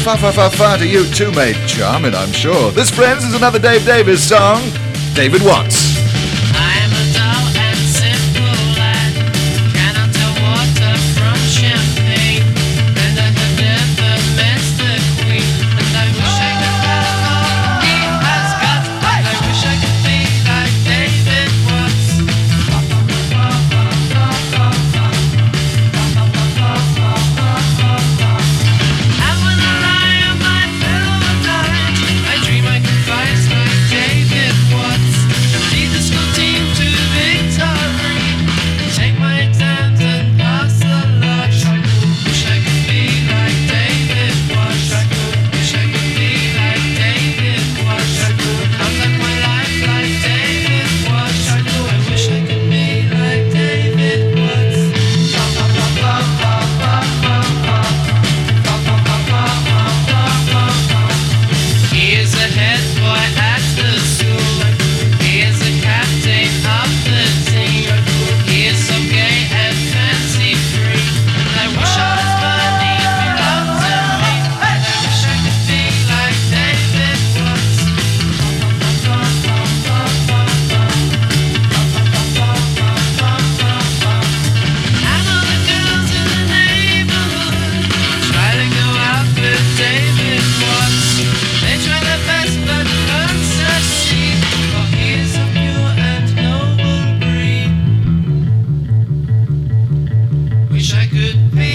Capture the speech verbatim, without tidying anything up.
Fa fa fa fa to you too, mate. Charming, I'm sure. This, friends, is another Dave Davies song. David Watts. I'm a dull and simple lad, cannot tell water from champagne, and I have never met the Queen, and I wish I could have all he has got, and I wish I could be like David Watts. And when I lie on my pillow at night, I dream I can fight like David Watts, lead the school team to victory, take my exams and pass the lot. Wish I could be like David Watts. Wish I could be like David Watts. I'd like my life like David Watts. I wish I could be like David Watts. He is a head boy at the school. He is the captain of the team. He is so gay and fancy free. And I wish I was funny if he loved me. And I wish I could be like David Watts. And all the girls in the neighborhood try to go out with David Watts. They try their best but can't succeed, for he is of pure and noble breed. Wish I could be